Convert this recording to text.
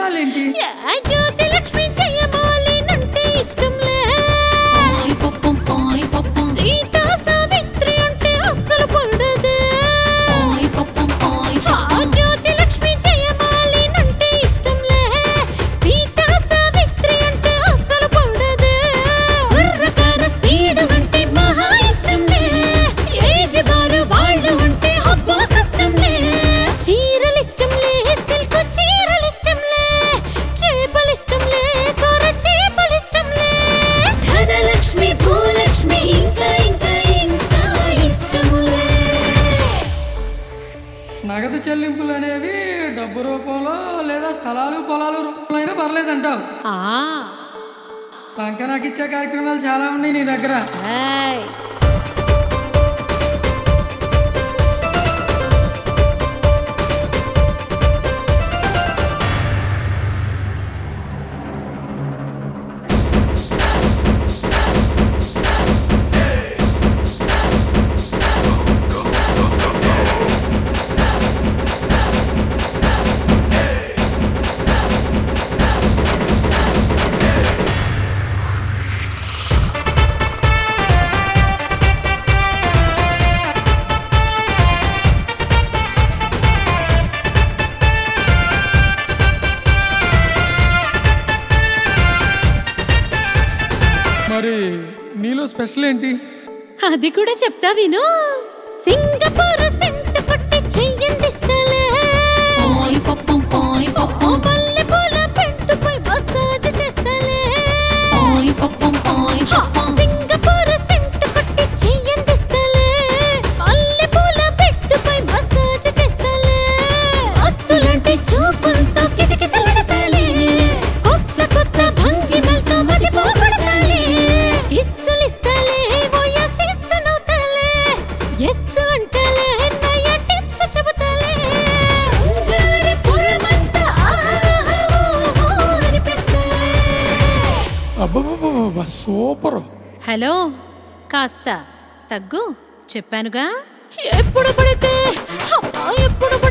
ఎన్నిసార్లు ఏంటి? జ్యోతి లక్ష్మి చెయ్యమాలినంటే ఇష్టంలే. సీతా సావిత్రి అంటే అస్సలు పడదే. జ్యోతి లక్ష్మి చెయ్యమాలినంటే ఇష్టంలే. సీతా సావిత్రి అంటే అస్సలు పడదే. బుర్రకార స్పీడ్ అంటే మహా ఇష్టంలే. ఏజ్ బారు వాళ్ళు అంటే హబ్బా కష్టంలే. చీరలిష్టంలే, సిల్క్ చీరలిష్టంలే. చేపలిష్టంలే, సొర చేపలిష్టంలే. ధనలక్ష్మి భూలక్ష్మి ఇంకా ఇంకా ఇంకా ఇష్టములే. నగదు చెల్లింపులు అనేవి డబ్బు రూపంలో లేదా స్థలాలు పొలాలు రూపంలో అయినా పర్లేదంటావు. ఆ సంఖ్య ఇచ్చే కార్యక్రమాలు చాలా ఉన్నాయి నీ దగ్గర. ఏయ్ మరి నీలో స్పెషల్ ఏంటి? అది కూడా చెప్తా విను. సింగపూర్ సెంట్ కొట్టి చెయ్యందిస్తలే. మల్లెపూల పెంటుపై మసాజ్ చేస్తలే. సింగపూర్ సెంట్ కొట్టి చెయ్యందిస్తలే. మల్లెపూల పెంటుపై మసాజ్ చేస్తలే. అత్తులంటే చూపులతో కిటకిటలాడతాలే. కొత్త కొత్త భంగిమలతో మదిపోగొడతాలే. ఇస్సులిస్తలే, ఓయా సిస్సునవుతలే. ఎస్ అంటలే, నయ టిప్స్ చెబుతలే. శృంగారపురమంతా ఆహా ఓహో అనిపిస్తలే. అబ్బబ్బబ్బబ్బ సూపర్. హలో, కాస్త తగ్గు చెప్పానుగా. ఎప్పుడు పడితే అమ్మా ఎప్పుడు